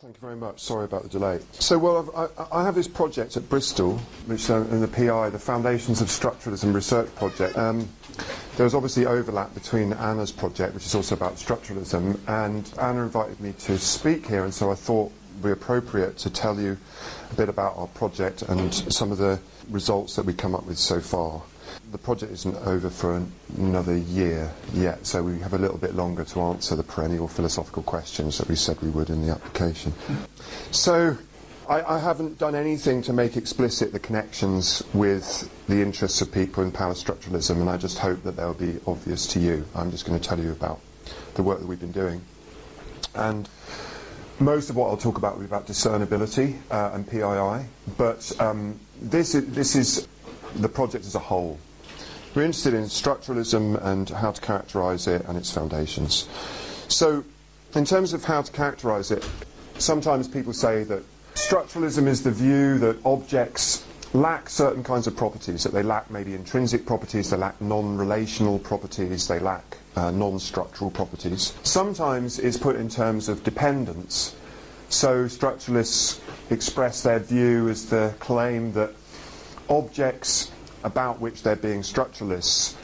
Thank you very much. Sorry about the delay. So, well, I have this project at Bristol, which in the PI, the Foundations of Structuralism Research Project. There was obviously overlap between Anna's project, which is also about structuralism, and Anna invited me to speak here, and so I thought it would be appropriate to tell you a bit about our project and some of the results that we come up with so far. The project isn't over for another year yet, so we have a little bit longer to answer the perennial philosophical questions that we said we would in the application. So I haven't done anything to make explicit the connections with the interests of people in power structuralism, and I just hope that they'll be obvious to you. I'm just going to tell you about the work that we've been doing. And most of what I'll talk about will be about discernibility and PII, but this is the project as a whole. We're interested in structuralism and how to characterise it and its foundations. So, in terms of how to characterise it, sometimes people say that structuralism is the view that objects lack certain kinds of properties, that they lack maybe intrinsic properties, they lack non-relational properties, they lack non-structural properties. Sometimes it's put in terms of dependence. So structuralists express their view as the claim that objects about which they're being structuralists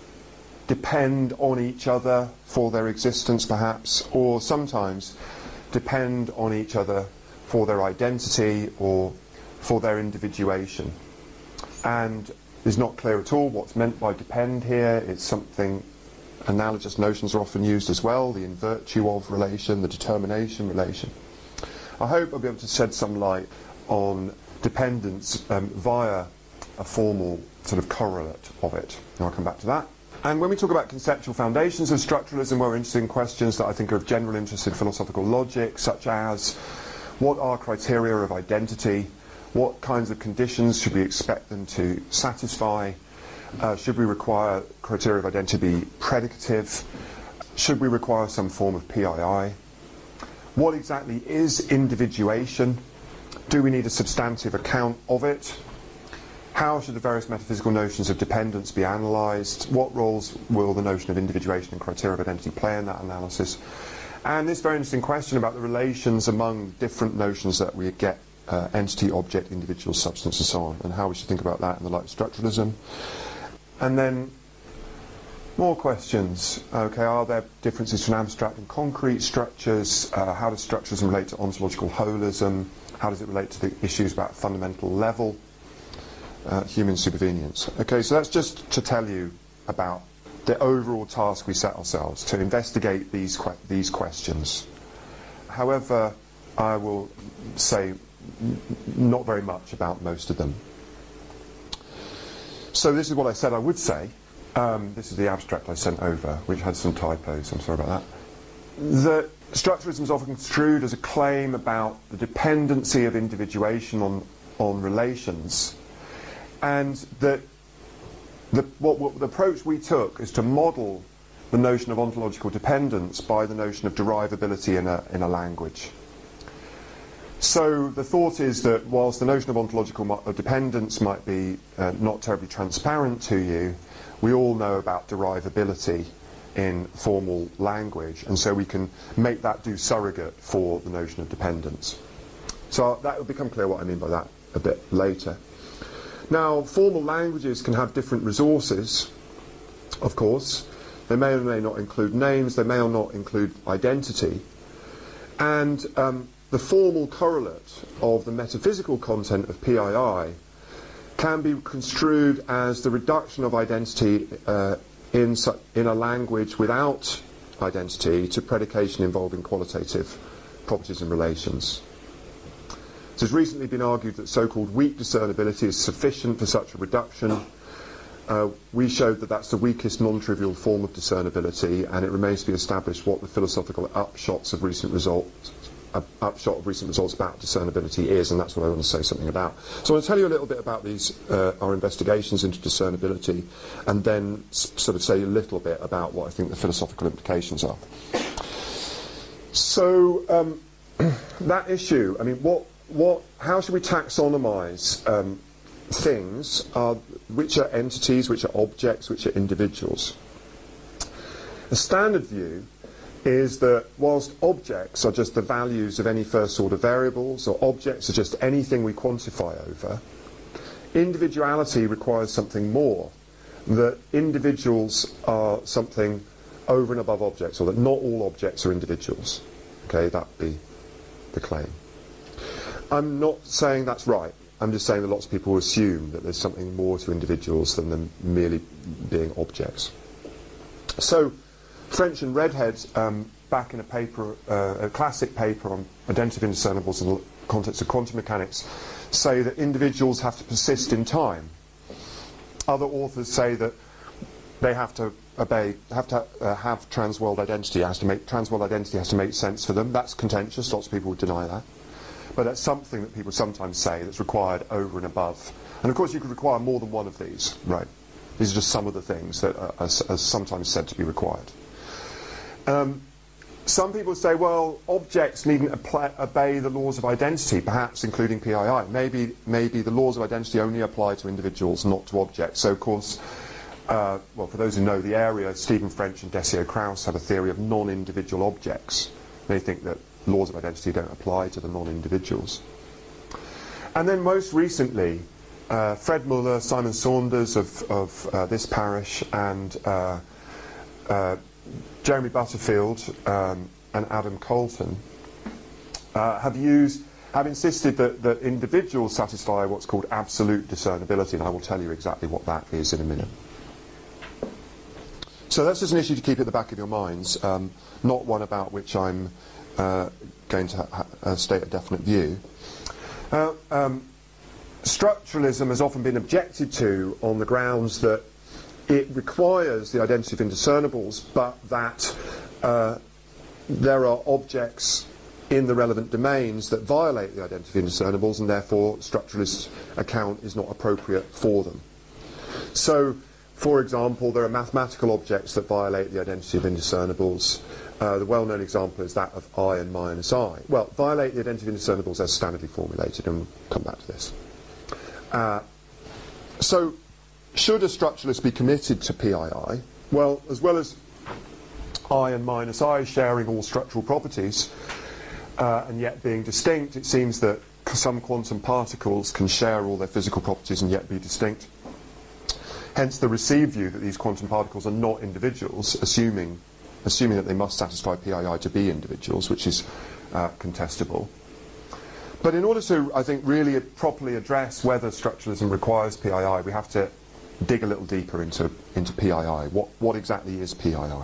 depend on each other for their existence perhaps, or sometimes depend on each other for their identity or for their individuation. And it's not clear at all what's meant by depend here. It's something, analogous notions are often used as well, the in virtue of relation, the determination relation. I hope I'll be able to shed some light on dependence via a formal sort of correlate of it. And I'll come back to that. And when we talk about conceptual foundations of structuralism, we're interested in questions that I think are of general interest in philosophical logic, such as what are criteria of identity, what kinds of conditions should we expect them to satisfy, should we require criteria of identity to be predicative, should we require some form of PII, what exactly is individuation, do we need a substantive account of it, how should the various metaphysical notions of dependence be analysed? What roles will the notion of individuation and criteria of identity play in that analysis? And this very interesting question about the relations among different notions that we get, entity, object, individual, substance, and so on, and how we should think about that in the light of structuralism. And then more questions. Okay, are there differences between abstract and concrete structures? How does structuralism relate to ontological holism? How does it relate to the issues about fundamental level? Human supervenience. Okay, so that's just to tell you about the overall task we set ourselves, to investigate these questions. However, I will say not very much about most of them. So this is what I said I would say. This is the abstract I sent over, which had some typos, I'm sorry about that. That structuralism is often construed as a claim about the dependency of individuation on relations, and that the approach we took is to model the notion of ontological dependence by the notion of derivability in a language. So the thought is that whilst the notion of ontological dependence might be not terribly transparent to you, we all know about derivability in formal language, and so we can make that do surrogate for the notion of dependence. So that will become clear what I mean by that a bit later. Now, formal languages can have different resources, of course. They may or may not include names, they may or not include identity. And the formal correlate of the metaphysical content of PII can be construed as the reduction of identity in a language without identity to predication involving qualitative properties and relations. It has recently been argued that so-called weak discernibility is sufficient for such a reduction. We showed that that's the weakest non-trivial form of discernibility, and it remains to be established what the philosophical upshot of recent results about discernibility is, and that's what I want to say something about. So I want to tell you a little bit about these our investigations into discernibility, and then sort of say a little bit about what I think the philosophical implications are. So that issue, I mean, how should we taxonomize things which are entities, which are objects, which are individuals? A standard view is that whilst objects are just the values of any first-order variables, or objects are just anything we quantify over, individuality requires something more, that individuals are something over and above objects, or that not all objects are individuals. Okay, that'd be the claim. I'm not saying that's right. I'm just saying that lots of people assume that there's something more to individuals than them merely being objects. So, French and Redhead, back in a paper, a classic paper on identity of indiscernibles in the context of quantum mechanics, say that individuals have to persist in time. Other authors say that they have to have trans-world identity. Trans-world identity has to make sense for them. That's contentious. Lots of people would deny that. But that's something that people sometimes say that's required over and above. And of course you could require more than one of these, right? These are just some of the things that are sometimes said to be required. Some people say, well, objects needn't obey the laws of identity, perhaps including PII. Maybe the laws of identity only apply to individuals, not to objects. So of course, well, for those who know the area, Stephen French and Dessier-Krauss have a theory of non-individual objects. They think that laws of identity don't apply to the non-individuals. And then most recently, Fred Muller, Simon Saunders of this parish, and Jeremy Butterfield and Adam Colton have insisted that individuals satisfy what's called absolute discernibility, and I will tell you exactly what that is in a minute. So that's just an issue to keep at the back of your minds, not one about which I'm going to state a definite view. Structuralism has often been objected to on the grounds that it requires the identity of indiscernibles, but that there are objects in the relevant domains that violate the identity of indiscernibles, and therefore structuralist account is not appropriate for them. So, for example, there are mathematical objects that violate the identity of indiscernibles. The well-known example is that of I and minus I. Well, violate the identity of indiscernibles as standardly formulated, and we'll come back to this. So, should a structuralist be committed to PII? Well, as well as I and minus I sharing all structural properties, and yet being distinct, it seems that some quantum particles can share all their physical properties and yet be distinct. Hence the received view that these quantum particles are not individuals, assuming that they must satisfy PII to be individuals, which is contestable. But in order to, I think, really properly address whether structuralism requires PII, we have to dig a little deeper into PII. What exactly is PII?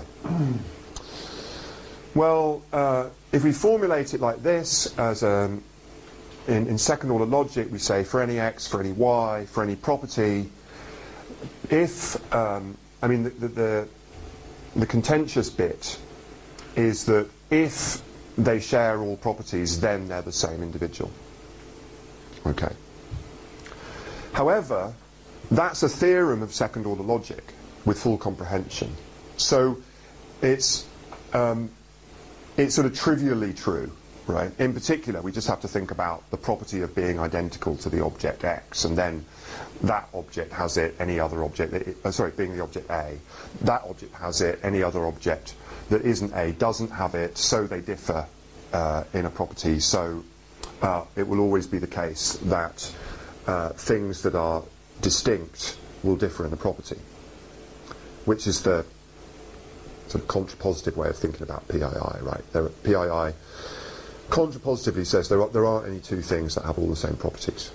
Well, if we formulate it like this, as in second order logic, we say for any x, for any y, for any property, if, I mean, the contentious bit is that if they share all properties, then they're the same individual. Okay. However, that's a theorem of second order logic with full comprehension. So it's sort of trivially true, right? In particular, we just have to think about the property of being identical to the object X, and then that object has it, any other object, being the object A, that object has it, any other object that isn't A doesn't have it, so they differ in a property. So it will always be the case that things that are distinct will differ in the property, which is the sort of contrapositive way of thinking about PII, right? PII contrapositively says there aren't any two things that have all the same properties.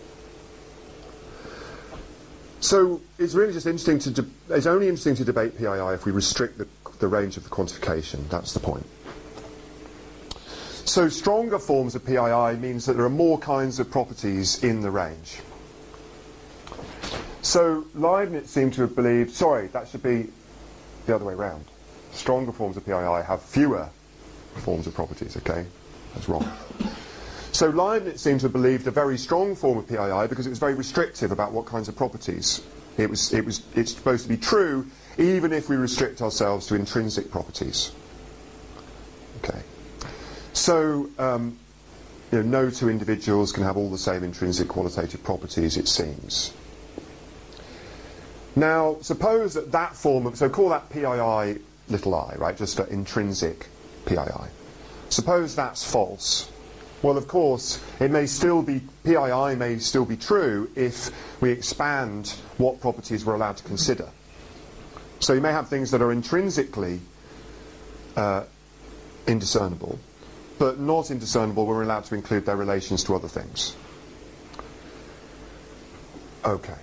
So it's really just interesting it's only interesting to debate PII if we restrict the range of the quantification. That's the point. So stronger forms of PII means that there are more kinds of properties in the range. So Leibniz seemed to have believed, sorry, that should be the other way around. Stronger forms of PII have fewer forms of properties, okay? That's wrong. So Leibniz seemed to have believed a very strong form of PII because it was very restrictive about what kinds of properties. It's supposed to be true even if we restrict ourselves to intrinsic properties. Okay. So no two individuals can have all the same intrinsic qualitative properties, it seems. Now, suppose that form of, so call that PII little I, right, just for intrinsic PII. Suppose that's false. Well, of course, it may still be, PII may still be true if we expand what properties we're allowed to consider. So you may have things that are intrinsically indiscernible, but not indiscernible when we're allowed to include their relations to other things. Okay.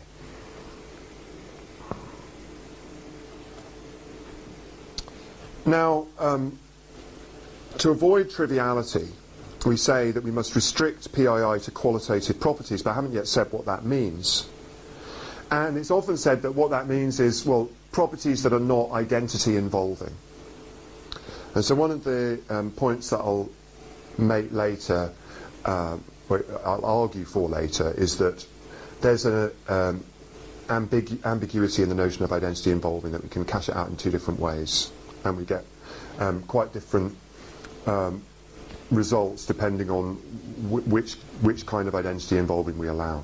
Now, to avoid triviality, we say that we must restrict PII to qualitative properties, but I haven't yet said what that means. And it's often said that what that means is, well, properties that are not identity involving. And so one of the points that I'll make later, I'll argue for later, is that there's an ambiguity in the notion of identity involving, that we can cash it out in two different ways, and we get quite different results depending on which kind of identity involving we allow.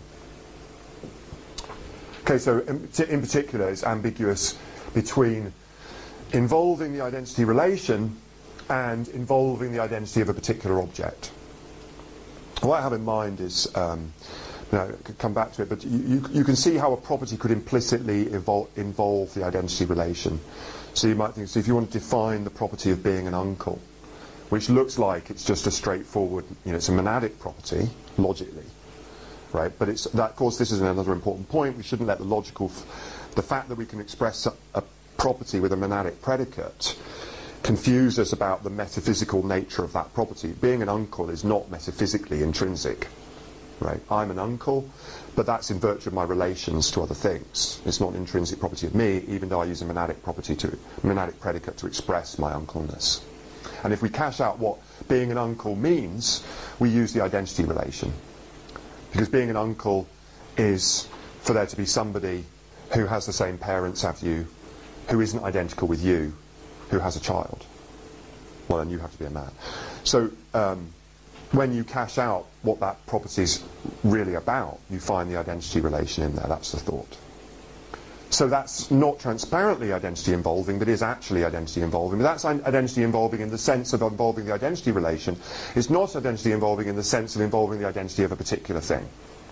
Okay, so in particular, it's ambiguous between involving the identity relation and involving the identity of a particular object. What I have in mind is, I could come back to it, but you can see how a property could implicitly involve the identity relation. So you might think, so if you want to define the property of being an uncle, which looks like it's just a straightforward, it's a monadic property, logically, right? But of course, this is another important point. We shouldn't let the fact that we can express a property with a monadic predicate confuse us about the metaphysical nature of that property. Being an uncle is not metaphysically intrinsic, right? I'm an uncle, but that's in virtue of my relations to other things. It's not an intrinsic property of me, even though I use a monadic predicate to express my uncleness. And if we cash out what being an uncle means, we use the identity relation. Because being an uncle is for there to be somebody who has the same parents as you, who isn't identical with you, who has a child. Well, then you have to be a man. So when you cash out what that property's really about, you find the identity relation in there. That's the thought. So that's not transparently identity involving, but is actually identity involving. But that's identity involving in the sense of involving the identity relation. It's not identity involving in the sense of involving the identity of a particular thing.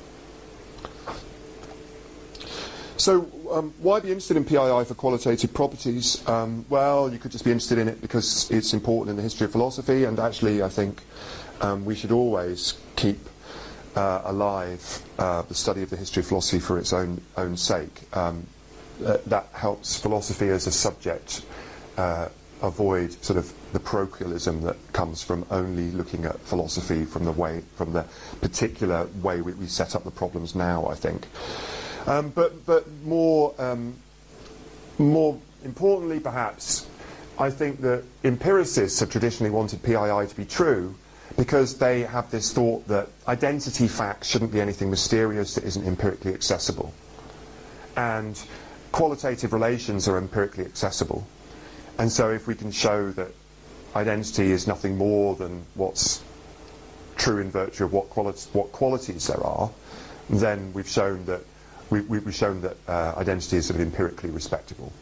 So why be interested in PII for qualitative properties? Well, you could just be interested in it because it's important in the history of philosophy, and actually I think we should always keep alive the study of the history of philosophy for its own sake. That helps philosophy as a subject avoid sort of the parochialism that comes from only looking at philosophy from the particular way we set up the problems now, I think. But more importantly, perhaps, I think that empiricists have traditionally wanted PII to be true because they have this thought that identity facts shouldn't be anything mysterious that isn't empirically accessible. And qualitative relations are empirically accessible. And so if we can show that identity is nothing more than what's true in virtue of what qualities there are, then we've shown that identity is sort of empirically respectable.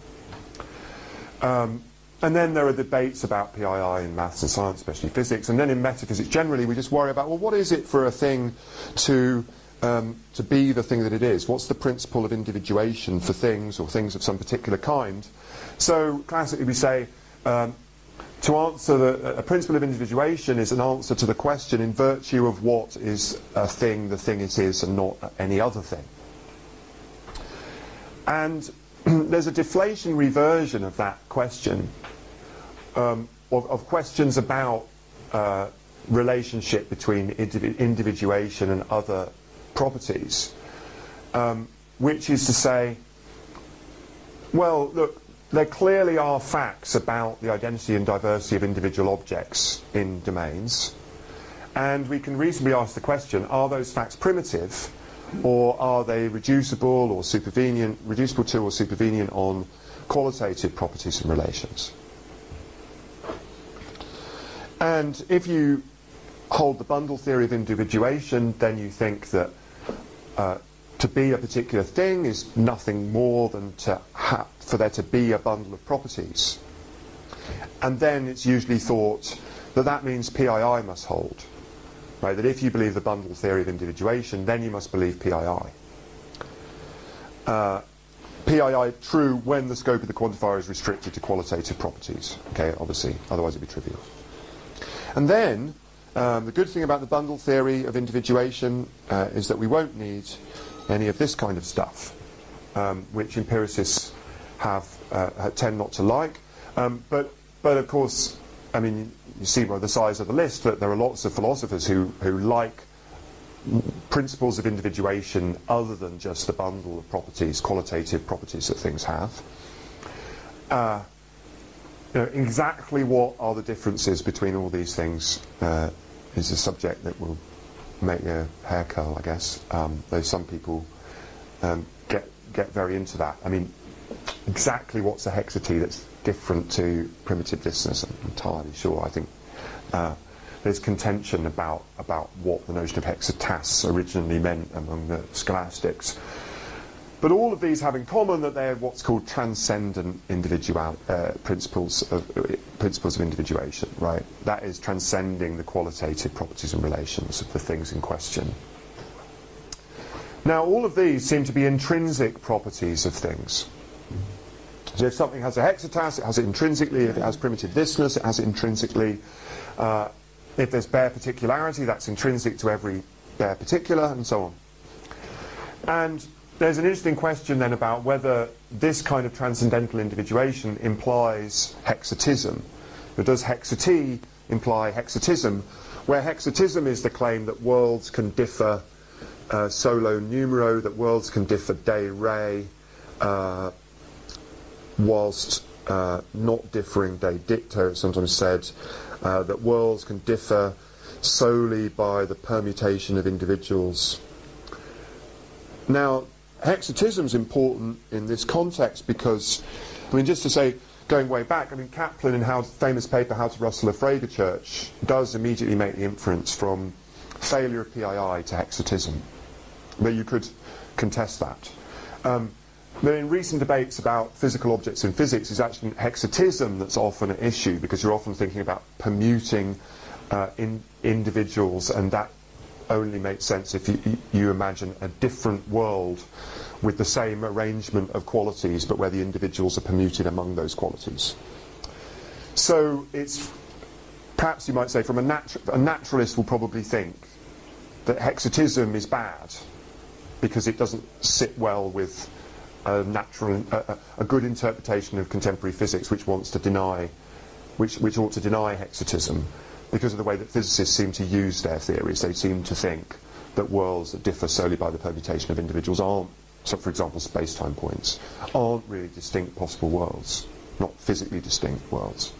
And then there are debates about PII in maths and science, especially physics, and then in metaphysics generally we just worry about, well, what is it for a thing to be the thing that it is? What's the principle of individuation for things, or things of some particular kind? So classically we say to answer a principle of individuation is an answer to the question in virtue of what is a thing the thing it is and not any other thing. And there's a deflationary version of that question, of questions about relationship between individuation and other properties, which is to say, well, look, there clearly are facts about the identity and diversity of individual objects in domains, and we can reasonably ask the question, are those facts primitive, or are they reducible to or supervenient on qualitative properties and relations? And if you hold the bundle theory of individuation, then you think that to be a particular thing is nothing more than for there to be a bundle of properties. And then it's usually thought that that means PII must hold. Right? That if you believe the bundle theory of individuation, then you must believe PII. PII true when the scope of the quantifier is restricted to qualitative properties. Okay, obviously, otherwise it'd be trivial. And then, the good thing about the bundle theory of individuation is that we won't need any of this kind of stuff, which empiricists tend not to like. But of course, I mean, you see by the size of the list that there are lots of philosophers who like principles of individuation other than just the bundle of properties, qualitative properties that things have. Exactly what are the differences between all these things is a subject that will make your hair curl, I guess. Though some people get very into that. I mean, exactly what's a hexatee that's different to primitive dissonance? I'm entirely sure. I think there's contention about what the notion of hexatas originally meant among the scholastics. But all of these have in common that they're what's called transcendent principles of individuation, right? That is transcending the qualitative properties and relations of the things in question. Now, all of these seem to be intrinsic properties of things. So if something has a hexatas, it has it intrinsically. If it has primitive dissonance, it has it intrinsically. If there's bare particularity, that's intrinsic to every bare particular, and so on. And there's an interesting question then about whether this kind of transcendental individuation implies hexatism. Or does hexatee imply hexatism, where hexatism is the claim that worlds can differ solo numero, that worlds can differ de re, whilst not differing de dicto, it's sometimes said, that worlds can differ solely by the permutation of individuals. Now, hexatism is important in this context because, I mean, just to say, going way back, I mean, Kaplan in his famous paper, How to Rustle a Frege Church, does immediately make the inference from failure of PII to hexatism. But you could contest that. But in recent debates about physical objects in physics, it's actually hexatism that's often an issue, because you're often thinking about permuting individuals, and that only makes sense if you imagine a different world with the same arrangement of qualities, but where the individuals are permuted among those qualities. So it's, perhaps you might say, from a naturalist will probably think that hexatism is bad because it doesn't sit well with a good interpretation of contemporary physics, which wants to deny, which ought to deny hexatism, because of the way that physicists seem to use their theories. They seem to think that worlds that differ solely by the permutation of individuals aren't, so for example space-time points, aren't really distinct possible worlds, not physically distinct worlds.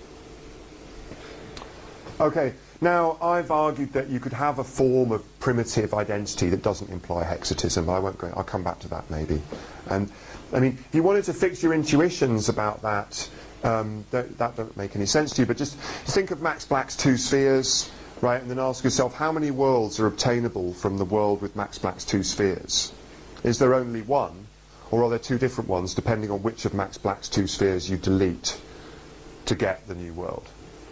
Okay, now I've argued that you could have a form of primitive identity that doesn't imply hexatism, but I won't go, I'll come back to that maybe. And I mean, if you wanted to fix your intuitions about that, that doesn't make any sense to you, but just think of Max Black's two spheres, right, and then ask yourself how many worlds are obtainable from the world with Max Black's two spheres. Is there only one, or are there two different ones depending on which of Max Black's two spheres you delete to get the new world?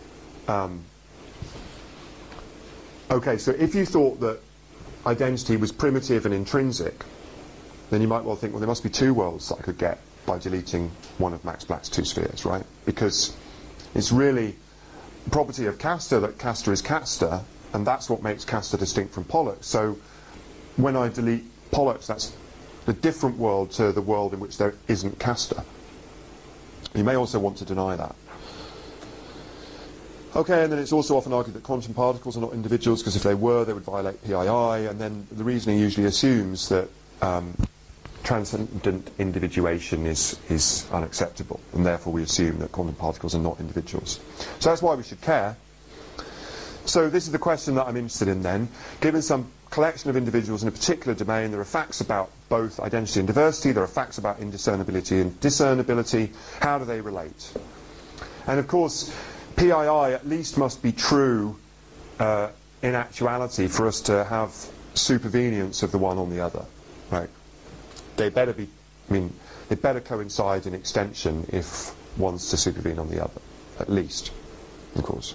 Okay, so if you thought that identity was primitive and intrinsic, then you might well think, well, there must be two worlds that I could get by deleting one of Max Black's two spheres, right? Because it's really property of Castor that Castor is Castor, and that's what makes Castor distinct from Pollux. So when I delete Pollux, that's the different world to the world in which there isn't Castor. You may also want to deny that. Okay, and then it's also often argued that quantum particles are not individuals, because if they were, they would violate PII, and then the reasoning usually assumes that transcendent individuation is unacceptable, and therefore we assume that quantum particles are not individuals. So that's why we should care. So this is the question that I'm interested in then. Given some collection of individuals in a particular domain, there are facts about both identity and diversity, there are facts about indiscernibility and discernibility. How do they relate? And of course, PII at least must be true in actuality for us to have supervenience of the one on the other, right? They better be, I mean, they better coincide in extension if one's to supervene on the other. at least, of course.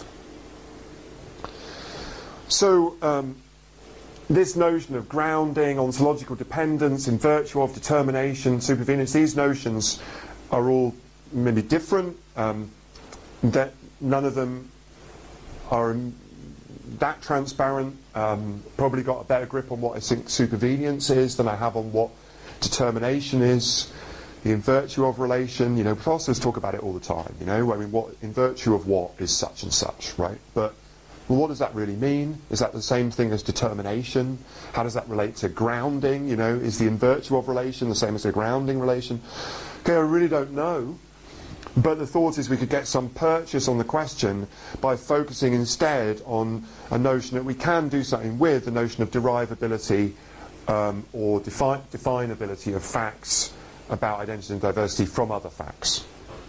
So this notion of grounding, ontological dependence, in virtue of, determination, supervenience, these notions are all maybe different, that none of them are that transparent. Probably got a better grip on what I think supervenience is than I have on what determination is. The in virtue of relation, philosophers talk about it all the time, I mean, what in virtue of what is such and such, right? But well, what does that really mean? Is that the same thing as determination? How does that relate to grounding? Is the in virtue of relation the same as the grounding relation? Okay, I really don't know. But the thought is we could get some purchase on the question by focusing instead on a notion that we can do something with, the notion of derivability or definability of facts about identity and diversity from other facts.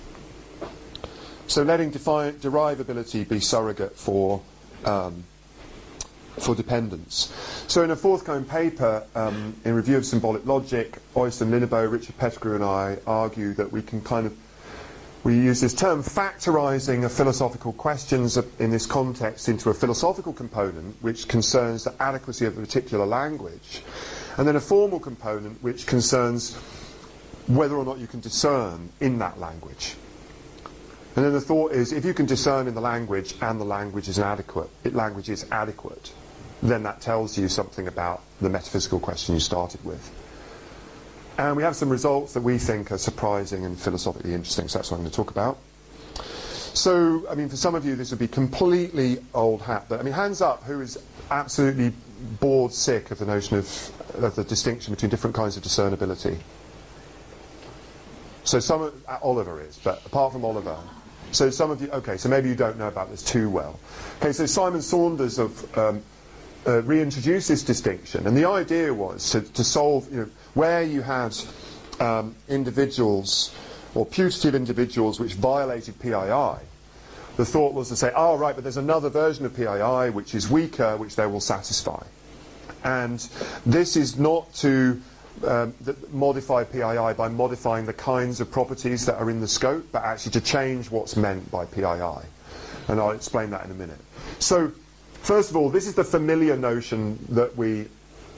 So letting derivability be surrogate for dependence. So in a forthcoming paper, in Review of Symbolic Logic, Oysten Linnebaugh, Richard Pettigrew and I argue that we can we use this term factorizing of philosophical questions in this context into a philosophical component which concerns the adequacy of a particular language, and then a formal component which concerns whether or not you can discern in that language. And then the thought is, if you can discern in the language and the language is adequate, then that tells you something about the metaphysical question you started with. And we have some results that we think are surprising and philosophically interesting, so that's what I'm going to talk about. So, I mean, for some of you this would be completely old hat, but I mean, hands up who is absolutely bored sick of the notion of the distinction between different kinds of discernibility. So Oliver is, but apart from Oliver. So some of you, okay, so maybe you don't know about this too well. Okay, so Simon Saunders reintroduced this distinction, and the idea was to solve, where you had individuals or putative individuals which violated PII, the thought was to say, oh right, but there's another version of PII which is weaker, which they will satisfy. And this is not to modify PII by modifying the kinds of properties that are in the scope, but actually to change what's meant by PII. And I'll explain that in a minute. So, first of all, this is the familiar notion that we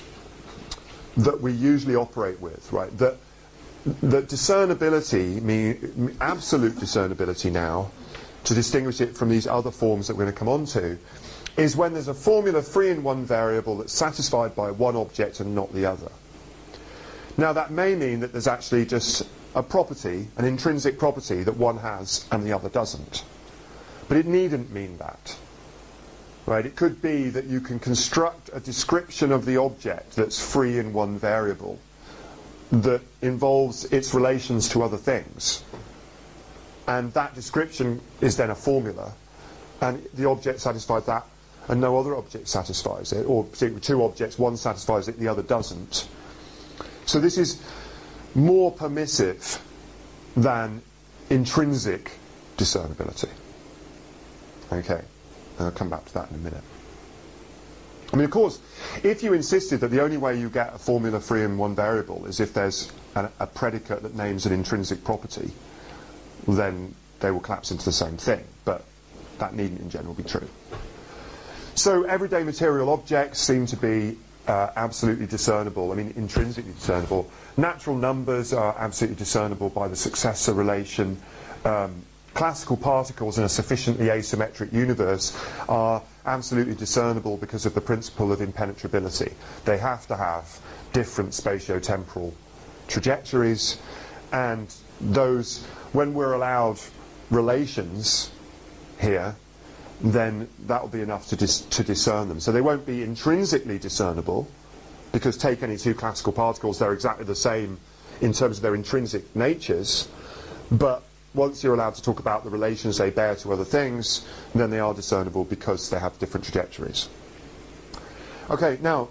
usually operate with, right? That discernibility, absolute discernibility now, to distinguish it from these other forms that we're going to come on to, is when there's a formula free in one variable that's satisfied by one object and not the other. Now that may mean that there's actually just a property, an intrinsic property that one has and the other doesn't. But it needn't mean that. Right? It could be that you can construct a description of the object that's free in one variable that involves its relations to other things. And that description is then a formula, and the object satisfies that and no other object satisfies it, or particularly two objects, one satisfies it, the other doesn't. So this is more permissive than intrinsic discernibility. Okay, I'll come back to that in a minute. I mean, of course, if you insisted that the only way you get a formula free in one variable is if there's a predicate that names an intrinsic property, then they will collapse into the same thing. But that needn't in general be true. So everyday material objects seem to be absolutely discernible, I mean intrinsically discernible. Natural numbers are absolutely discernible by the successor relation. Classical particles in a sufficiently asymmetric universe are absolutely discernible because of the principle of impenetrability. They have to have different spatio-temporal trajectories, and those, when we're allowed relations here, then that will be enough to discern them. So they won't be intrinsically discernible, because take any two classical particles, they're exactly the same in terms of their intrinsic natures, but once you're allowed to talk about the relations they bear to other things, then they are discernible because they have different trajectories. Okay, now,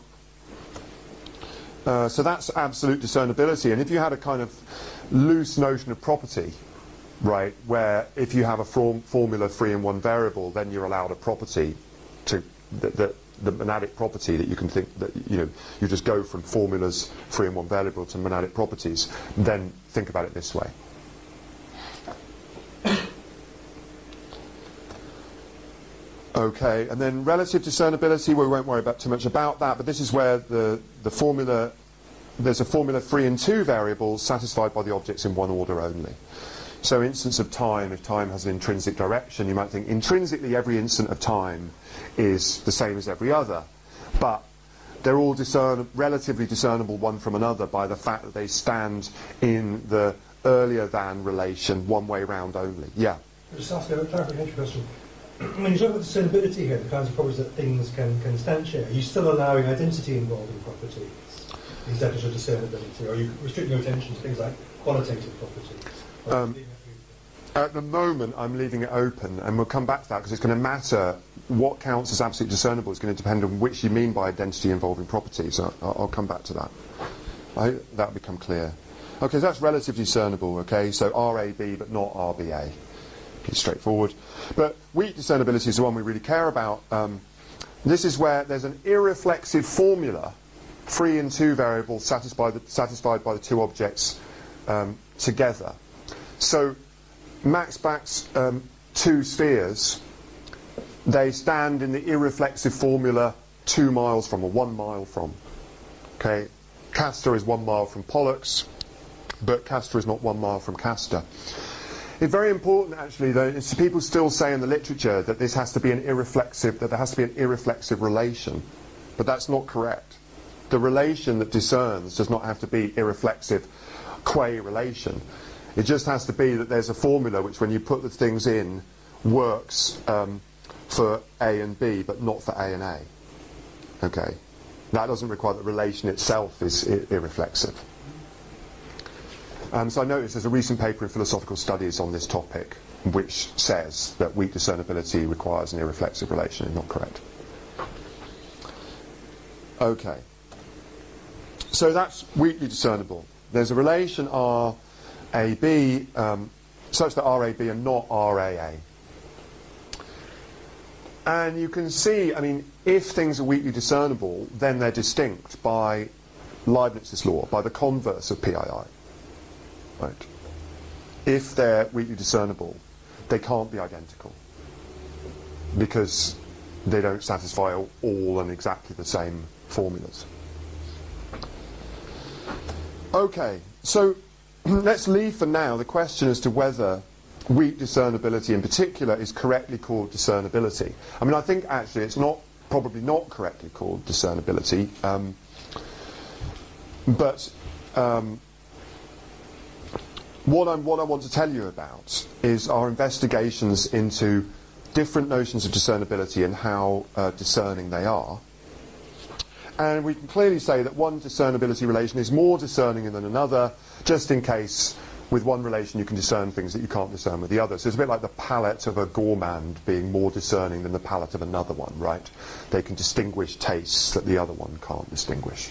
so that's absolute discernibility, and if you had a kind of loose notion of property, right, where if you have a formula free in one variable, then you're allowed a property to the monadic property that you can think that you just go from formulas free in one variable to monadic properties, then think about it this way. Okay, and then relative discernibility, we won't worry about too much about that, but this is where the formula, there's a formula 3 and 2 variables satisfied by the objects in one order only. So instance of time, if time has an intrinsic direction, you might think intrinsically every instant of time is the same as every other, but they're all relatively discernible one from another by the fact that they stand in the earlier than relation one way round only. Yeah? Just ask a clarification question. When you talk about discernibility here, the kinds of properties that things can instantiate, are you still allowing identity involving properties, these definitions of discernibility, or are you restricting your attention to things like qualitative properties? At the moment, I'm leaving it open, and we'll come back to that because it's going to matter. What counts as absolutely discernible is going to depend on which you mean by identity involving properties. I'll come back to that. I hope that'll become clear. Okay, so that's relatively discernible, okay? So RAB, but not RBA. Pretty straightforward. But weak discernibility is the one we really care about. This is where there's an irreflexive formula, 3 and 2 variables satisfied by the two objects together. So Max Planck's 2 spheres, they stand in the irreflexive formula 2 miles from, or 1 mile from. Okay, Castor is 1 mile from Pollux, but Castor is not 1 mile from Castor. It's very important, actually, though, is people still say in the literature that this has to be an irreflexive, that there has to be an irreflexive relation, but that's not correct. The relation that discerns does not have to be irreflexive qua relation. It just has to be that there's a formula which, when you put the things in, works for A and B, but not for A and A. Okay, that doesn't require that the relation itself is irreflexive. So I noticed there's a recent paper in Philosophical Studies on this topic, which says that weak discernibility requires an irreflexive relation. It's not correct. Okay, so that's weakly discernible. There's a relation RAB such that RAB are not RAA. And you can see, I mean, if things are weakly discernible, then they're distinct by Leibniz's law, by the converse of PII. Right. If they're weakly discernible, they can't be identical because they don't satisfy all and exactly the same formulas. Okay, so let's leave for now the question as to whether weak discernibility in particular is correctly called discernibility. I mean, I think actually it's probably not correctly called discernibility, but what I want to tell you about is our investigations into different notions of discernibility and how discerning they are. And we can clearly say that one discernibility relation is more discerning than another, just in case with one relation you can discern things that you can't discern with the other. So it's a bit like the palate of a gourmand being more discerning than the palate of another one, right? They can distinguish tastes that the other one can't distinguish.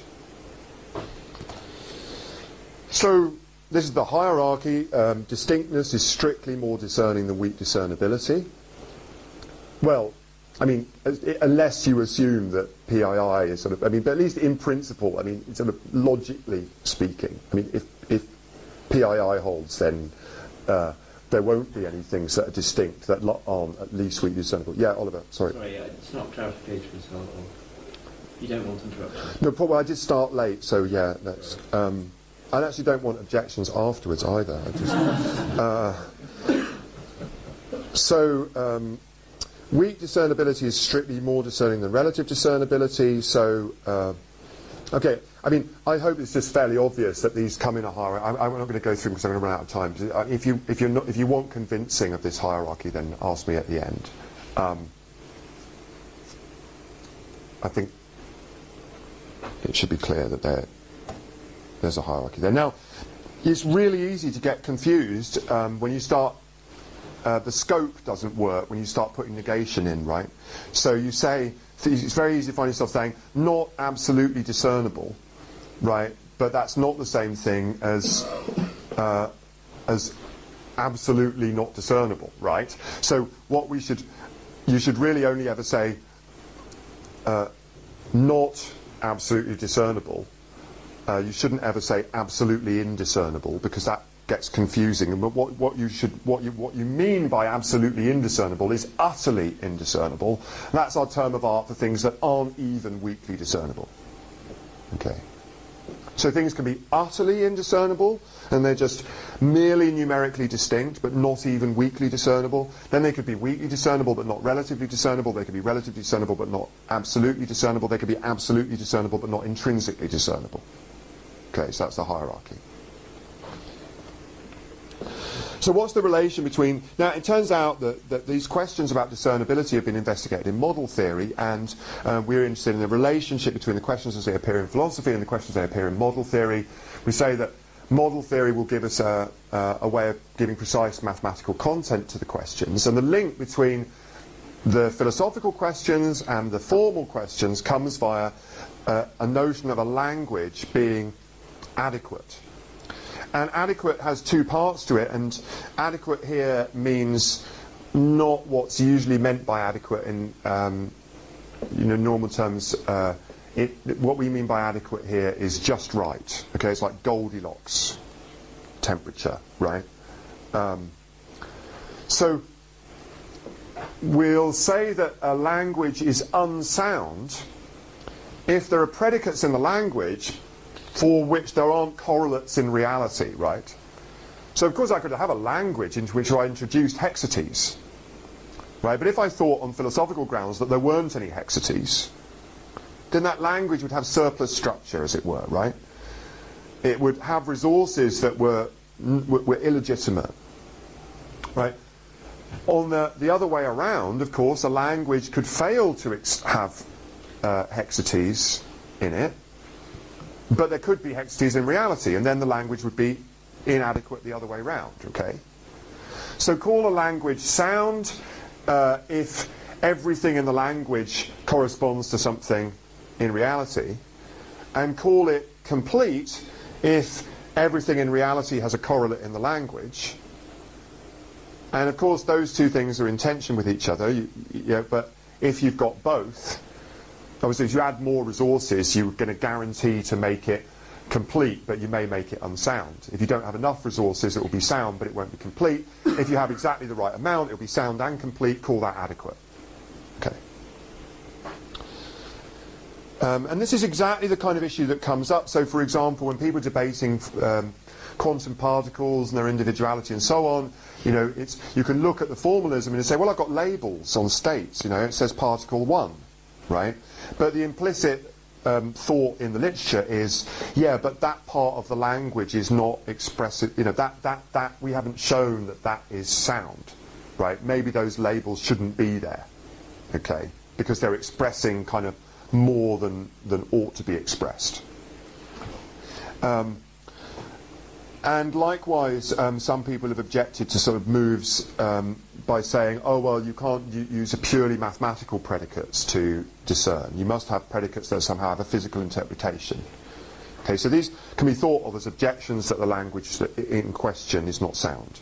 So this is the hierarchy. Distinctness is strictly more discerning than weak discernibility. Well, I mean, unless you assume that PII is sort of, I mean, but at least in principle, I mean, sort of logically speaking, I mean, if PII holds, then there won't be any things that are distinct that aren't at least weakly discernible. Yeah, Oliver, sorry. Sorry, it's not clarification, so you don't want interruptions. No, probably I did start late, so yeah, that's... I actually don't want objections afterwards either. Weak discernibility is strictly more discerning than relative discernibility. So, okay, I mean, I hope it's just fairly obvious that these come in a hierarchy. I'm not going to go through because I'm going to run out of time. If you want convincing of this hierarchy, then ask me at the end. I think it should be clear that there's a hierarchy there. Now, it's really easy to get confused when you start, the scope doesn't work when you start putting negation in, right? So you say, it's very easy to find yourself saying, not absolutely discernible, right? But that's not the same thing as absolutely not discernible, right? So what you should really only ever say, not absolutely discernible. You shouldn't ever say absolutely indiscernible, because that gets confusing. But what you mean by absolutely indiscernible is utterly indiscernible. That's our term of art for things that aren't even weakly discernible. Okay. So things can be utterly indiscernible, and they're just merely numerically distinct, but not even weakly discernible. Then they could be weakly discernible, but not relatively discernible. They could be relatively discernible, but not absolutely discernible. They could be absolutely discernible, but not intrinsically discernible. Okay, so that's the hierarchy. So what's the relation between... Now, it turns out that these questions about discernibility have been investigated in model theory, and we're interested in the relationship between the questions as they appear in philosophy and the questions as they appear in model theory. We say that model theory will give us a way of giving precise mathematical content to the questions, and the link between the philosophical questions and the formal questions comes via a notion of a language being adequate. And adequate has two parts to it, and adequate here means not what's usually meant by adequate in normal terms. What we mean by adequate here is just right. Okay, it's like Goldilocks temperature, right? So we'll say that a language is unsound if there are predicates in the language for which there aren't correlates in reality, right? So of course I could have a language into which I introduced hexates, right? But if I thought on philosophical grounds that there weren't any hexates, then that language would have surplus structure, as it were, right? It would have resources that were illegitimate, right? On the other way around, of course, a language could fail to have hexates in it, but there could be hexates in reality, and then the language would be inadequate the other way round, okay? So call a language sound if everything in the language corresponds to something in reality, and call it complete if everything in reality has a correlate in the language. And of course those two things are in tension with each other, but if you've got both, obviously, if you add more resources, you're going to guarantee to make it complete, but you may make it unsound. If you don't have enough resources, it will be sound, but it won't be complete. If you have exactly the right amount, it will be sound and complete. Call that adequate. Okay. And this is exactly the kind of issue that comes up. So, for example, when people are debating quantum particles and their individuality and so on, you can look at the formalism and say, well, I've got labels on states. It says particle 1, right? But the implicit thought in the literature is, yeah, but that part of the language is not expressive. That we haven't shown that is sound, right? Maybe those labels shouldn't be there, okay? Because they're expressing kind of more than ought to be expressed. And likewise, some people have objected to sort of moves by saying, oh, well, you can't use a purely mathematical predicates to discern. You must have predicates that somehow have a physical interpretation. Okay, so these can be thought of as objections that the language in question is not sound.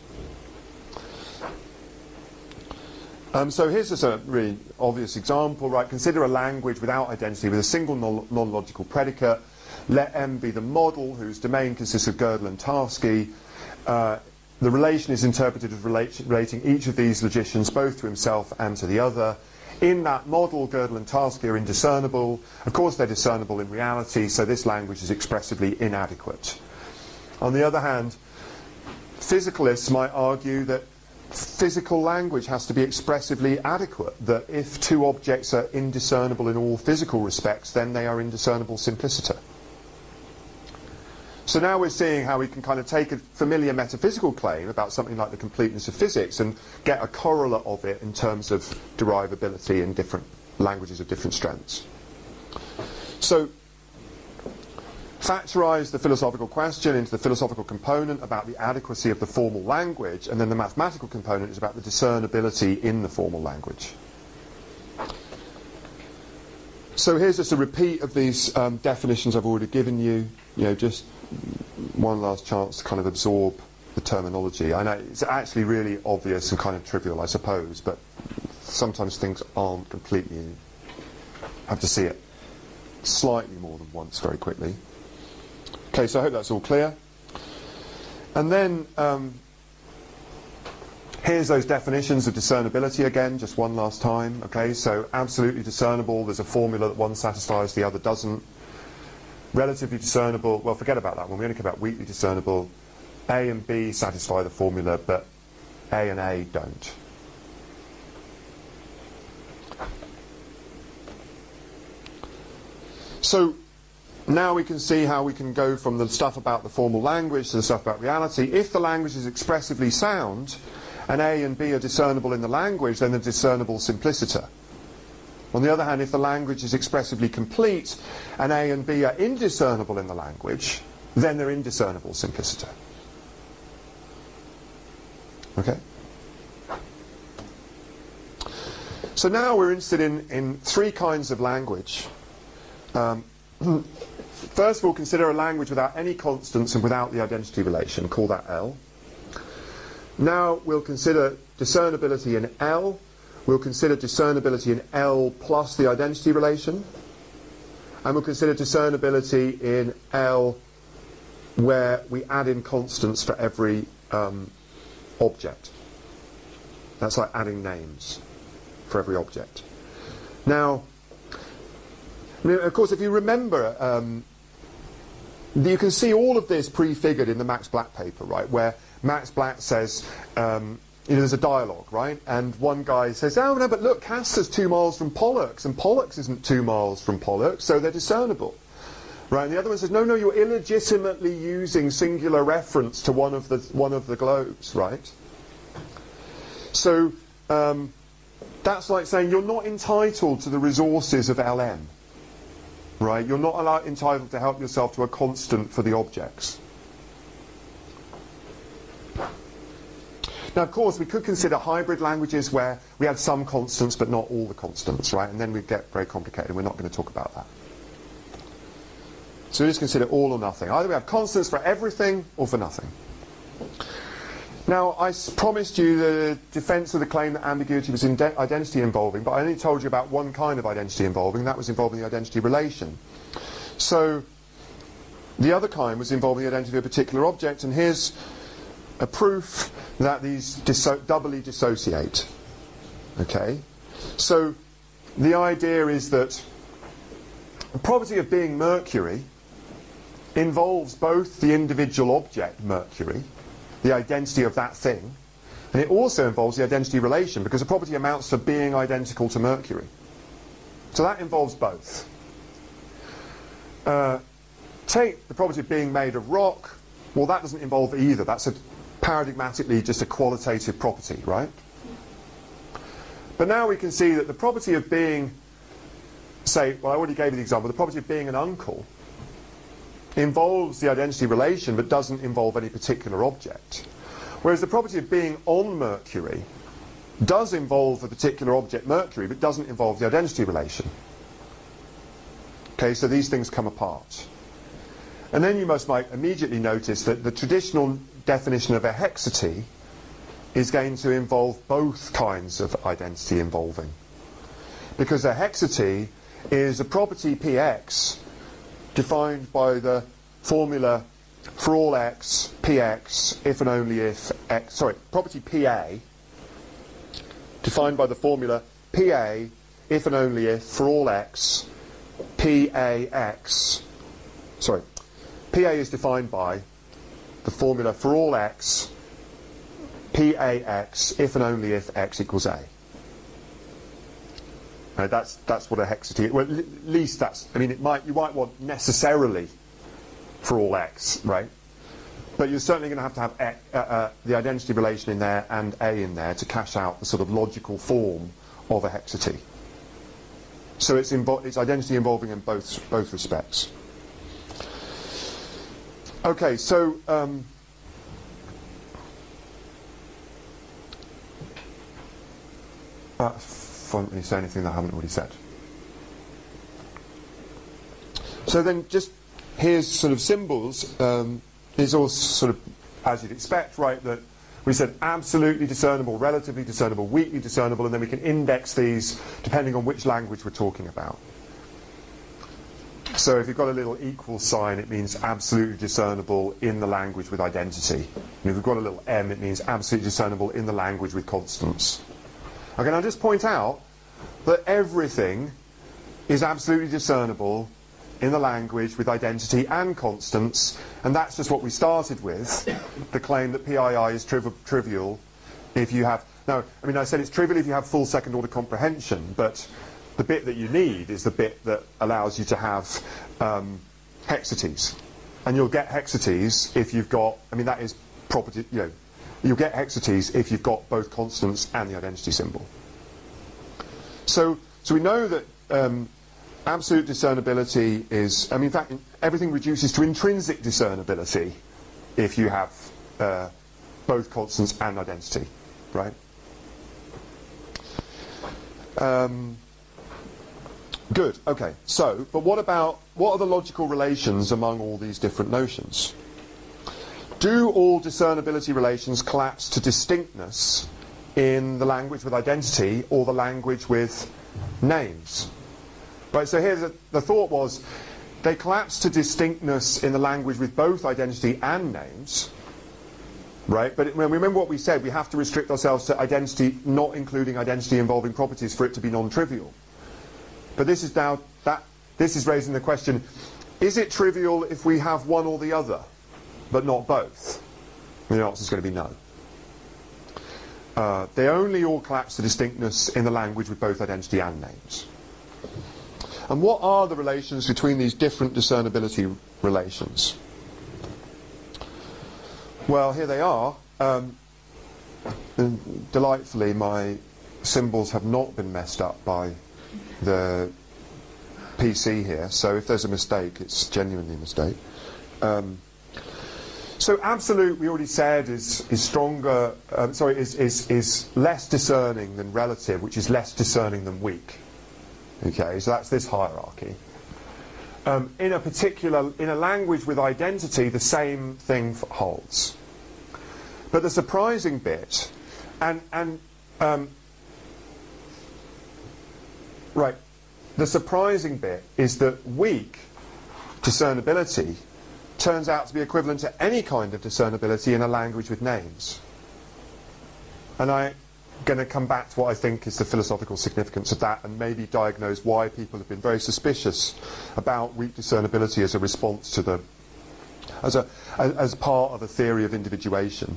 So here's just a really obvious example, right? Consider a language without identity with a single non-logical predicate. Let M be the model whose domain consists of Gödel and Tarski. The relation is interpreted as relating each of these logicians both to himself and to the other. In that model, Gödel and Tarski are indiscernible. Of course, they're discernible in reality, so this language is expressively inadequate. On the other hand, physicalists might argue that physical language has to be expressively adequate, that if two objects are indiscernible in all physical respects, then they are indiscernible simpliciter. So now we're seeing how we can kind of take a familiar metaphysical claim about something like the completeness of physics and get a correlate of it in terms of derivability in different languages of different strengths. So factorize the philosophical question into the philosophical component about the adequacy of the formal language, and then the mathematical component is about the discernibility in the formal language. So here's just a repeat of these definitions I've already given you. Just one last chance to kind of absorb the terminology. I know it's actually really obvious and kind of trivial, I suppose, but sometimes things aren't completely. You have to see it slightly more than once very quickly. Okay, so I hope that's all clear. And then here's those definitions of discernibility again, just one last time. Okay, so absolutely discernible, there's a formula that one satisfies, the other doesn't. Relatively discernible, well, forget about that one. We only care about weakly discernible. A and B satisfy the formula, but A and A don't. So now we can see how we can go from the stuff about the formal language to the stuff about reality. If the language is expressively sound, and A and B are discernible in the language, then they're discernible simpliciter. On the other hand, if the language is expressively complete, and A and B are indiscernible in the language, then they're indiscernible simpliciter. Okay? So now we're interested in three kinds of language. First, we'll consider a language without any constants and without the identity relation. Call that L. Now we'll consider discernibility in L. We'll consider discernibility in L plus the identity relation. And we'll consider discernibility in L where we add in constants for every object. That's like adding names for every object. Now, I mean, of course, if you remember, you can see all of this prefigured in the Max Black paper, right, where Max Black says, there's a dialogue, right, and one guy says, oh, no, but look, Castor's 2 miles from Pollux, and Pollux isn't 2 miles from Pollux, so they're discernible. Right, and the other one says, no, you're illegitimately using singular reference to one of the globes, right? So that's like saying you're not entitled to the resources of LM, right? You're not entitled to help yourself to a constant for the objects. Now, of course, we could consider hybrid languages where we have some constants but not all the constants, right? And then we'd get very complicated. We're not going to talk about that. So we just consider all or nothing. Either we have constants for everything or for nothing. Now, I promised you the defense of the claim that ambiguity was identity involving, but I only told you about one kind of identity involving. That was involving the identity relation. So the other kind was involving the identity of a particular object, and here's a proof that these doubly dissociate. Okay? So the idea is that the property of being Mercury involves both the individual object Mercury, the identity of that thing, and it also involves the identity relation, because the property amounts to being identical to Mercury. So that involves both. Take the property of being made of rock. Well, that doesn't involve either. That's paradigmatically just a qualitative property, right? But now we can see that the property of being, say, well, I already gave you the example, the property of being an uncle involves the identity relation but doesn't involve any particular object. Whereas the property of being on Mercury does involve a particular object Mercury but doesn't involve the identity relation. Okay, so these things come apart. And then you might immediately notice that the traditional definition of a hexity is going to involve both kinds of identity involving. Because a hexity is a property Px defined by the formula for all x, Px, if and only if x, property Pa, defined by the formula Pa, if and only if, for all x, Pax, Pa is defined by the formula for all x, Pax, if and only if x equals A. That's what a hexity is. Well, at least that's, I mean, you might want necessarily for all x, right? But you're certainly going to have the identity relation in there and A in there to cash out the sort of logical form of a hexity. So it's identity involving in both respects. Okay, so won't really say anything that I haven't already said. So then just here's sort of symbols. Is all sort of as you'd expect, right, that we said absolutely discernible, relatively discernible, weakly discernible, and then we can index these depending on which language we're talking about. So if you've got a little equal sign, it means absolutely discernible in the language with identity. And if you've got a little m, it means absolutely discernible in the language with constants. Okay, now just point out that everything is absolutely discernible in the language with identity and constants, and that's just what we started with, the claim that PII is trivial if you have... Now, I mean, I said it's trivial if you have full second-order comprehension, but the bit that you need is the bit that allows you to have hexatees. And you'll get hexatees if you've got... I mean, that is property... You know, you'll get hexatees if you've got both constants and the identity symbol. So we know that absolute discernibility is... I mean, in fact, everything reduces to intrinsic discernibility if you have both constants and identity, right? Good, okay. So, but what are the logical relations among all these different notions? Do all discernibility relations collapse to distinctness in the language with identity or the language with names? Right, so here's the thought was, they collapse to distinctness in the language with both identity and names, right? But remember what we said, we have to restrict ourselves to identity, not including identity involving properties for it to be non-trivial. But this is now, this is raising the question, is it trivial if we have one or the other, but not both? And the answer is going to be no. They only all collapse to distinctness in the language with both identity and names. And what are the relations between these different discernibility relations? Well, here they are. And delightfully, my symbols have not been messed up by the PC here, so if there's a mistake, it's genuinely a mistake. So absolute, we already said, is stronger. Is less discerning than relative, which is less discerning than weak. Okay, so that's this hierarchy. In a language with identity, the same thing holds. But the surprising bit, right, the surprising bit is that weak discernibility turns out to be equivalent to any kind of discernibility in a language with names. And I'm going to come back to what I think is the philosophical significance of that and maybe diagnose why people have been very suspicious about weak discernibility as a response to the... as part of a theory of individuation.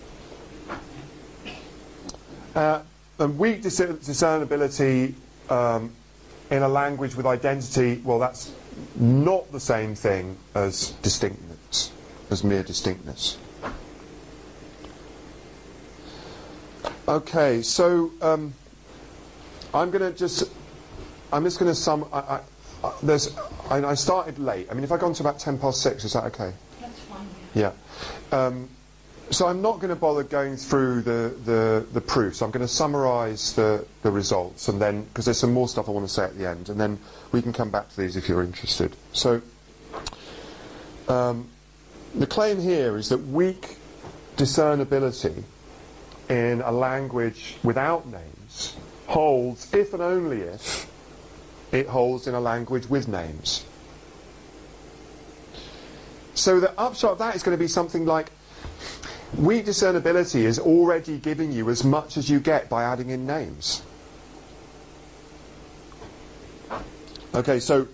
And weak discernibility in a language with identity, well, that's not the same thing as distinctness, as mere distinctness. Okay, so I'm just going to sum. I started late. I mean, if I go on to about 6:10, is that okay? That's fine. Yeah. So I'm not going to bother going through the proofs. I'm going to summarise the results, and then, because there's some more stuff I want to say at the end, and then we can come back to these if you're interested. So the claim here is that weak discernibility in a language without names holds if and only if it holds in a language with names. So the upshot of that is going to be something like, weak discernibility is already giving you as much as you get by adding in names. Okay, so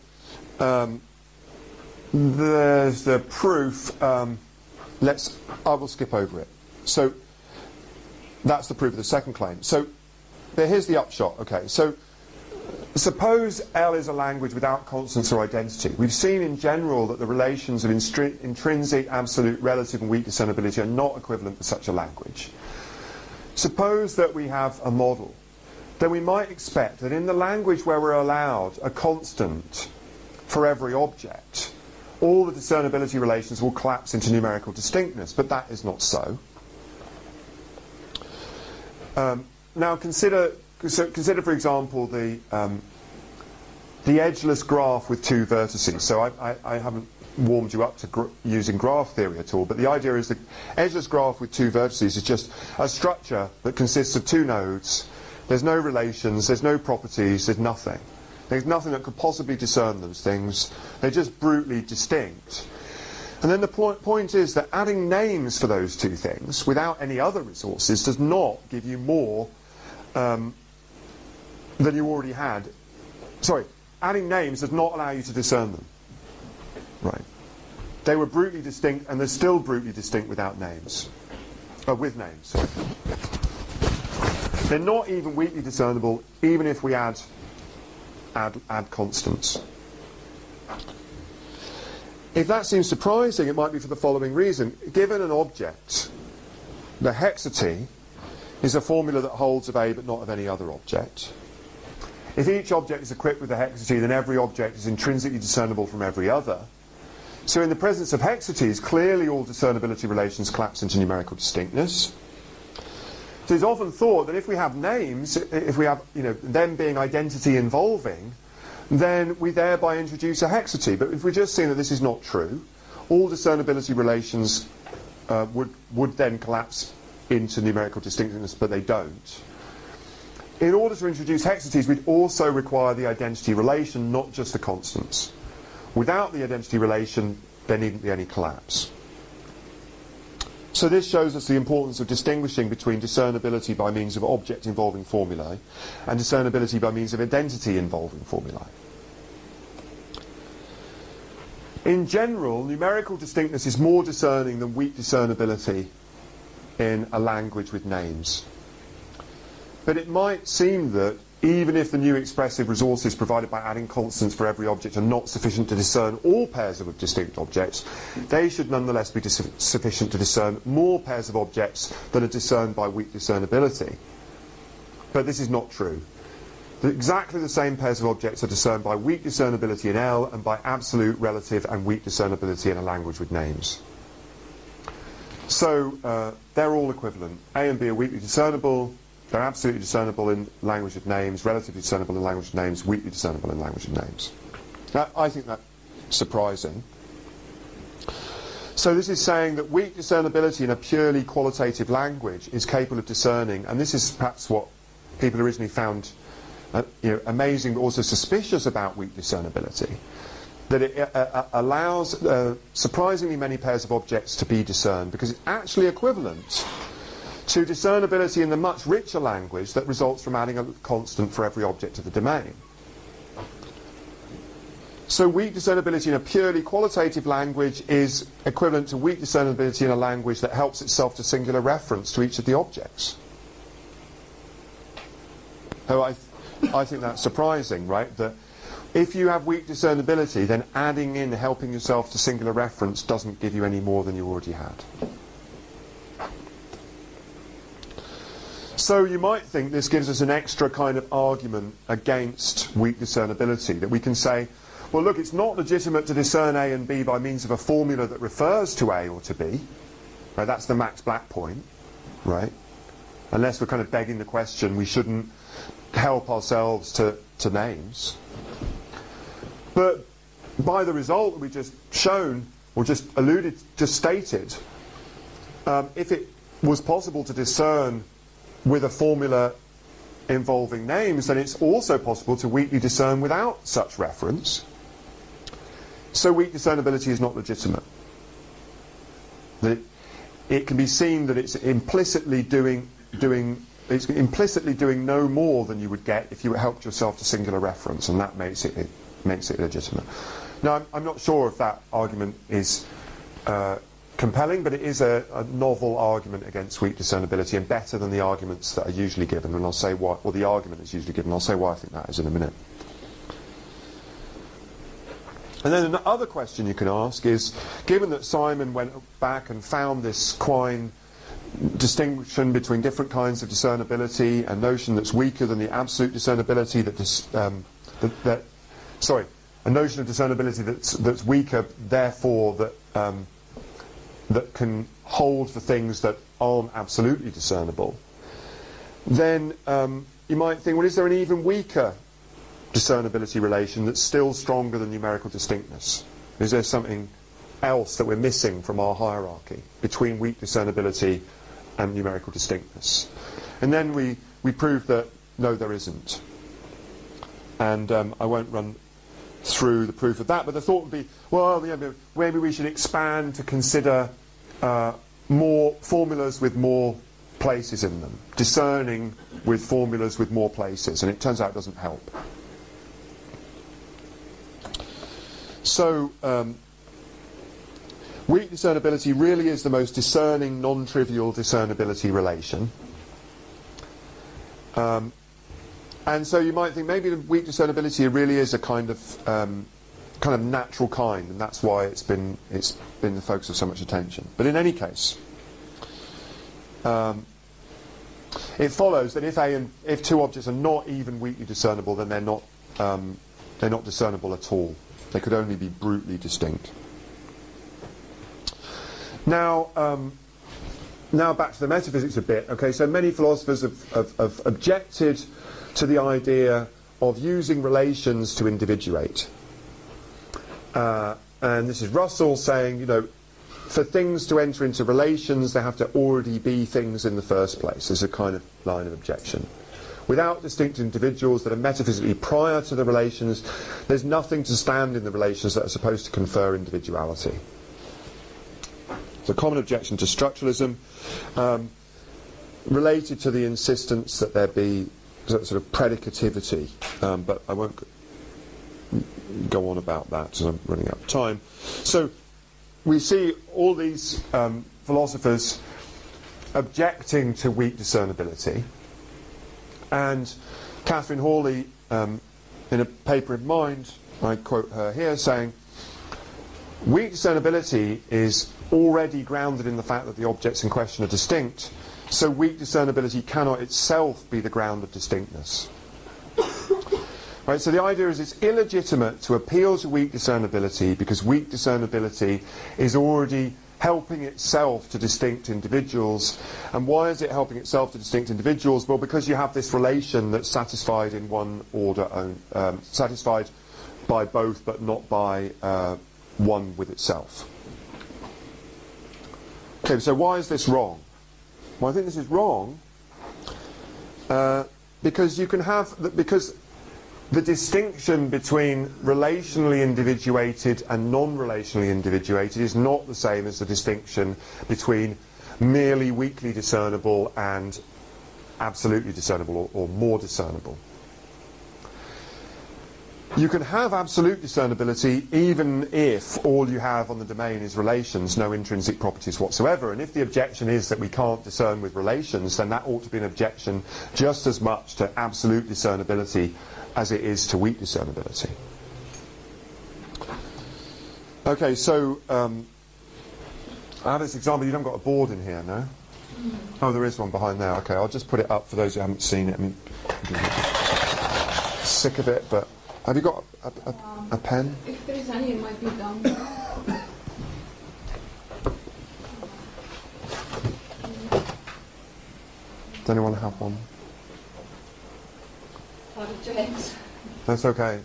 there's the proof. I will skip over it. So that's the proof of the second claim. So here's the upshot. Okay, so suppose L is a language without constants or identity. We've seen in general that the relations of intrinsic, absolute, relative and weak discernibility are not equivalent for such a language. Suppose that we have a model. Then we might expect that in the language where we're allowed a constant for every object, all the discernibility relations will collapse into numerical distinctness, but that is not so. Now consider, for example, the edgeless graph with two vertices. So I haven't warmed you up to using graph theory at all, but the idea is the edgeless graph with two vertices is just a structure that consists of two nodes. There's no relations, there's no properties, there's nothing. There's nothing that could possibly discern those things. They're just brutally distinct. And then the point is that adding names for those two things without any other resources does not give you more than you already had. Sorry, adding names does not allow you to discern them. Right. They were brutally distinct, and they're still brutally distinct without names. With names, sorry. They're not even weakly discernible, even if we add constants. If that seems surprising, it might be for the following reason. Given an object, the hexity is a formula that holds of A but not of any other object. If each object is equipped with a hexity, then every object is intrinsically discernible from every other. So in the presence of hexities, clearly all discernibility relations collapse into numerical distinctness. So it's often thought that if we have names, if we have them being identity involving, then we thereby introduce a hexity. But if we're just seeing that this is not true, all discernibility relations would then collapse into numerical distinctness, but they don't. In order to introduce hexities, we'd also require the identity relation, not just the constants. Without the identity relation, there needn't be any collapse. So this shows us the importance of distinguishing between discernibility by means of object-involving formulae and discernibility by means of identity-involving formulae. In general, numerical distinctness is more discerning than weak discernibility in a language with names. But it might seem that even if the new expressive resources provided by adding constants for every object are not sufficient to discern all pairs of distinct objects, they should nonetheless be sufficient to discern more pairs of objects that are discerned by weak discernibility. But this is not true. Exactly the same pairs of objects are discerned by weak discernibility in L and by absolute, relative and weak discernibility in a language with names. So they're all equivalent. A and B are weakly discernible. They're absolutely discernible in language of names, relatively discernible in language of names, weakly discernible in language of names. Now, I think that's surprising. So this is saying that weak discernibility in a purely qualitative language is capable of discerning, and this is perhaps what people originally found amazing but also suspicious about weak discernibility, that it allows surprisingly many pairs of objects to be discerned, because it's actually equivalent to discernibility in the much richer language that results from adding a constant for every object of the domain. So weak discernibility in a purely qualitative language is equivalent to weak discernibility in a language that helps itself to singular reference to each of the objects. So I think that's surprising, right? That if you have weak discernibility, then adding in helping yourself to singular reference doesn't give you any more than you already had. So you might think this gives us an extra kind of argument against weak discernibility, that we can say, well look, it's not legitimate to discern A and B by means of a formula that refers to A or to B. Right, that's the Max Black point, right? Unless we're kind of begging the question, we shouldn't help ourselves to names. But by the result that we just shown, or just alluded, just stated, if it was possible to discern with a formula involving names, then it's also possible to weakly discern without such reference. So weak discernibility is not legitimate. That it can be seen that it's implicitly doing no more than you would get if you helped yourself to singular reference, and that makes it legitimate. Now, I'm not sure if that argument is compelling, but it is a novel argument against weak discernibility, and better than the arguments that are usually given, and I'll say why, or the argument that's usually given. I'll say why I think that is in a minute. And then the other question you can ask is, given that Simon went back and found this Quine distinction between different kinds of discernibility, a notion that's weaker than the absolute discernibility a notion of discernibility that's weaker, therefore that can hold for things that aren't absolutely discernible, then you might think, well, is there an even weaker discernibility relation that's still stronger than numerical distinctness? Is there something else that we're missing from our hierarchy between weak discernibility and numerical distinctness? And then we proved that no, there isn't. And I won't run through the proof of that, but the thought would be, well, yeah, maybe we should expand to consider more formulas with more places in them, discerning with formulas with more places, and it turns out it doesn't help. So, weak discernibility really is the most discerning, non-trivial discernibility relation. And so you might think maybe the weak discernibility really is a kind of natural kind, and that's why it's been the focus of so much attention. But in any case, it follows that if two objects are not even weakly discernible, then they're not discernible at all. They could only be brutally distinct. Now back to the metaphysics a bit. Okay, so many philosophers have objected to the idea of using relations to individuate. And this is Russell saying, for things to enter into relations, they have to already be things in the first place. There's a kind of line of objection. Without distinct individuals that are metaphysically prior to the relations, there's nothing to stand in the relations that are supposed to confer individuality. It's a common objection to structuralism, related to the insistence that there be sort of predicativity, but I won't go on about that because I'm running out of time. So we see all these philosophers objecting to weak discernibility, and Catherine Hawley, in a paper in Mind, I quote her here, saying, weak discernibility is already grounded in the fact that the objects in question are distinct, so weak discernibility cannot itself be the ground of distinctness. Right, so the idea is it's illegitimate to appeal to weak discernibility because weak discernibility is already helping itself to distinct individuals. And why is it helping itself to distinct individuals? Well, because you have this relation that's satisfied in one order, satisfied by both but not by one with itself. Okay, so why is this wrong? Well, I think this is wrong because you can have because the distinction between relationally individuated and non-relationally individuated is not the same as the distinction between merely weakly discernible and absolutely discernible, or more discernible. You can have absolute discernibility even if all you have on the domain is relations, no intrinsic properties whatsoever. And if the objection is that we can't discern with relations, then that ought to be an objection just as much to absolute discernibility as it is to weak discernibility. Okay, so I have this example. You haven't got a board in here, no? Oh, there is one behind there. Okay, I'll just put it up for those who haven't seen it. I mean, sick of it, but have you got a pen? If there is any, it might be down. Does anyone have one? James. That's okay.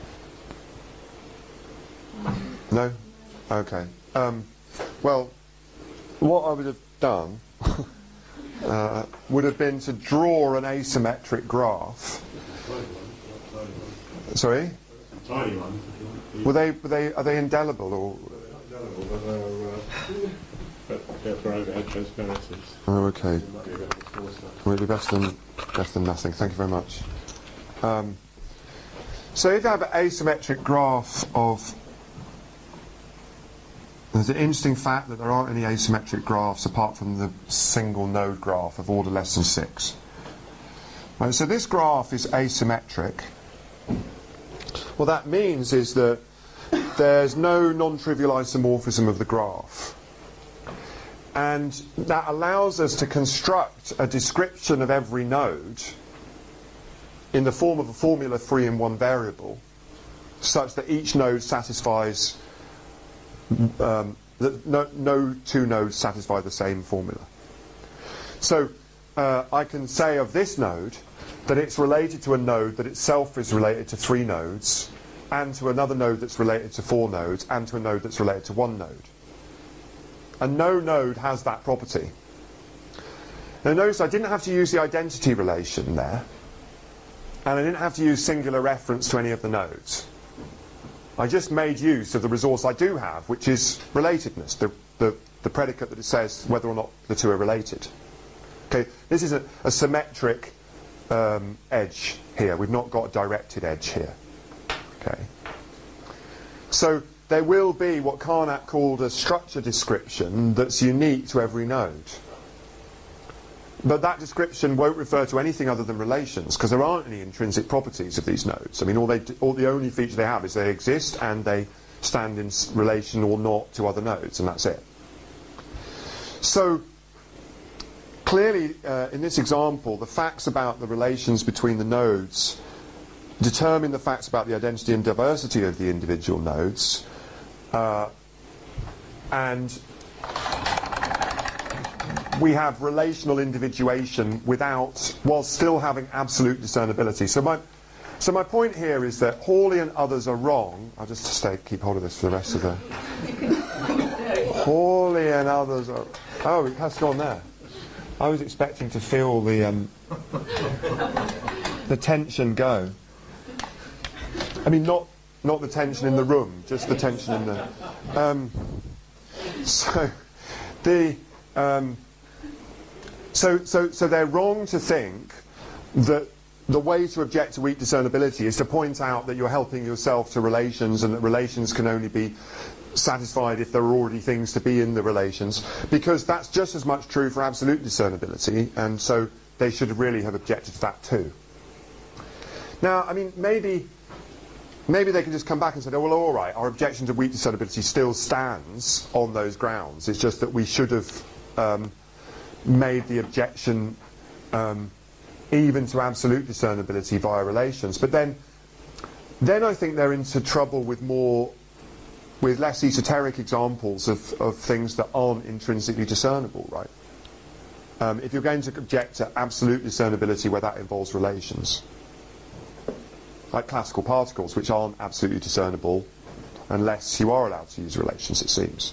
No? Okay. Well, what I would have done would have been to draw an asymmetric graph. Sorry? Tiny one. Are they indelible or? But they're for overhead transparencies. Oh, okay. Well, it'd be better than nothing. Thank you very much. So if you have an asymmetric graph of, there's an interesting fact that there aren't any asymmetric graphs apart from the single node graph of order less than 6. Right, so this graph is asymmetric. What that means is that there's no non-trivial isomorphism of the graph. And that allows us to construct a description of every node in the form of a formula free in one variable, such that each node satisfies, that no two nodes satisfy the same formula. So I can say of this node that it's related to a node that itself is related to 3 nodes, and to another node that's related to 4 nodes, and to a node that's related to 1 node. And no node has that property. Now notice I didn't have to use the identity relation there. and I didn't have to use singular reference to any of the nodes. I just made use of the resource I do have, which is relatedness, the predicate that it says whether or not the two are related. Okay, this is a symmetric edge here. We've not got a directed edge here. Okay. So there will be what Carnap called a structure description that's unique to every node. But that description won't refer to anything other than relations, because there aren't any intrinsic properties of these nodes. I mean, the only feature they have is they exist and they stand in relation or not to other nodes, and that's it. So clearly, in this example, the facts about the relations between the nodes determine the facts about the identity and diversity of the individual nodes, and we have relational individuation while still having absolute discernibility. So my point here is that Hawley and others are wrong. I'll just keep hold of this for the rest of the... Hawley and others are... Oh, it has gone there. I was expecting to feel the tension go. I mean, not the tension in the room, just the tension in the... So they're wrong to think that the way to object to weak discernibility is to point out that you're helping yourself to relations, and that relations can only be satisfied if there are already things to be in the relations, because that's just as much true for absolute discernibility, and so they should really have objected to that too. Now, I mean, maybe they can just come back and say, oh, well, all right, our objection to weak discernibility still stands on those grounds. It's just that we should have made the objection even to absolute discernibility via relations. But then I think they're into trouble with less esoteric examples of things that aren't intrinsically discernible, right? If you're going to object to absolute discernibility where that involves relations, like classical particles, which aren't absolutely discernible unless you are allowed to use relations, it seems.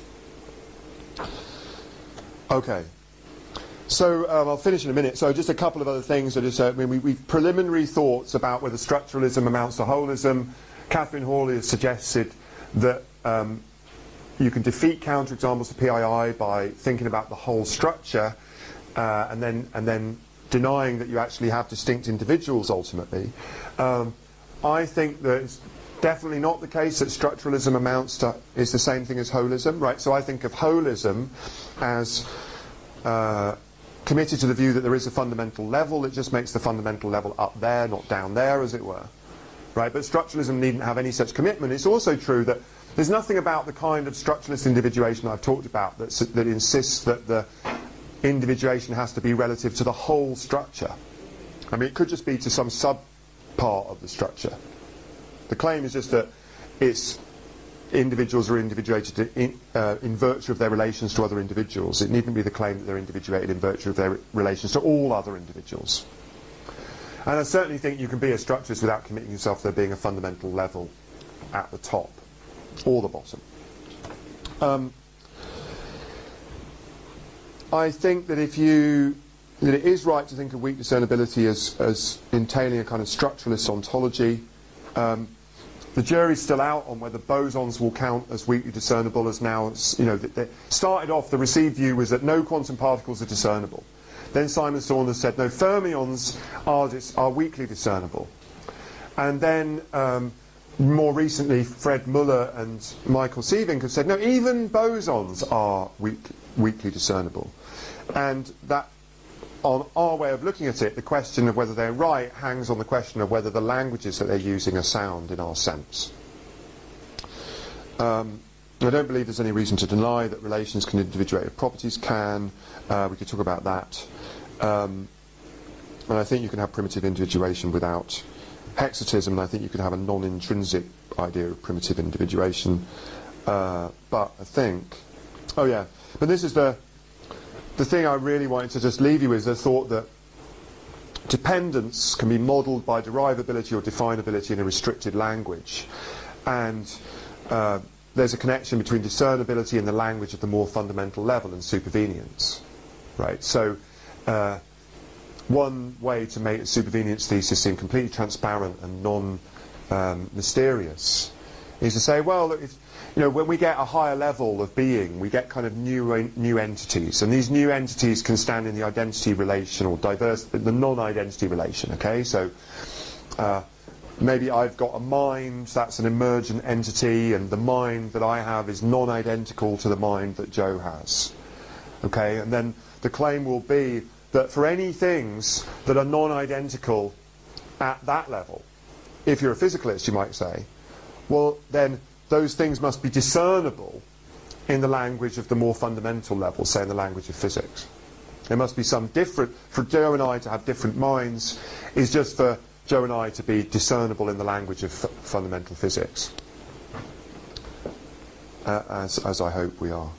Okay. So I'll finish in a minute. So just a couple of other things. We've preliminary thoughts about whether structuralism amounts to holism. Catherine Hawley has suggested that you can defeat counterexamples to PII by thinking about the whole structure and then denying that you actually have distinct individuals ultimately. I think that it's definitely not the case that structuralism is the same thing as holism, right? So I think of holism as committed to the view that there is a fundamental level. It just makes the fundamental level up there, not down there, as it were. Right? But structuralism needn't have any such commitment. It's also true that there's nothing about the kind of structuralist individuation I've talked about that insists that the individuation has to be relative to the whole structure. I mean, it could just be to some sub-part of the structure. The claim is just that individuals are individuated in virtue of their relations to other individuals. It needn't be the claim that they're individuated in virtue of their relations to all other individuals. And I certainly think you can be a structuralist without committing yourself to there being a fundamental level at the top or the bottom. I think that it is right to think of weak discernibility as entailing a kind of structuralist ontology. The jury's still out on whether bosons will count as weakly discernible, as now, they started off, the received view was that no quantum particles are discernible. Then Simon Saunders said, no, fermions are weakly discernible. And then, more recently, Fred Muller and Michael Sievink have said, no, even bosons are weakly discernible. And that, on our way of looking at it, the question of whether they're right hangs on the question of whether the languages that they're using are sound in our sense. I don't believe there's any reason to deny that relations can individuate if properties can. We could talk about that. And I think you can have primitive individuation without hexatism, and I think you could have a non-intrinsic idea of primitive individuation. But I think... Oh yeah, but this is the thing I really wanted to just leave you with, is the thought that dependence can be modelled by derivability or definability in a restricted language. And there's a connection between discernibility and the language at the more fundamental level and supervenience. Right? So one way to make a supervenience thesis seem completely transparent and non-mysterious is to say, well, look, when we get a higher level of being, we get kind of new entities, and these new entities can stand in the identity relation or the non-identity relation. Okay, so maybe I've got a mind, that's an emergent entity, and the mind that I have is non-identical to the mind that Joe has. Okay, and then the claim will be that for any things that are non-identical at that level, if you're a physicalist, you might say, well, then those things must be discernible in the language of the more fundamental level, say in the language of physics. There must be some different, for Joe and I to have different minds is just for Joe and I to be discernible in the language of fundamental physics, as I hope we are.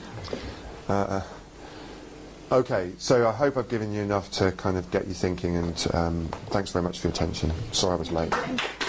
Okay, so I hope I've given you enough to kind of get you thinking, and thanks very much for your attention. Sorry I was late.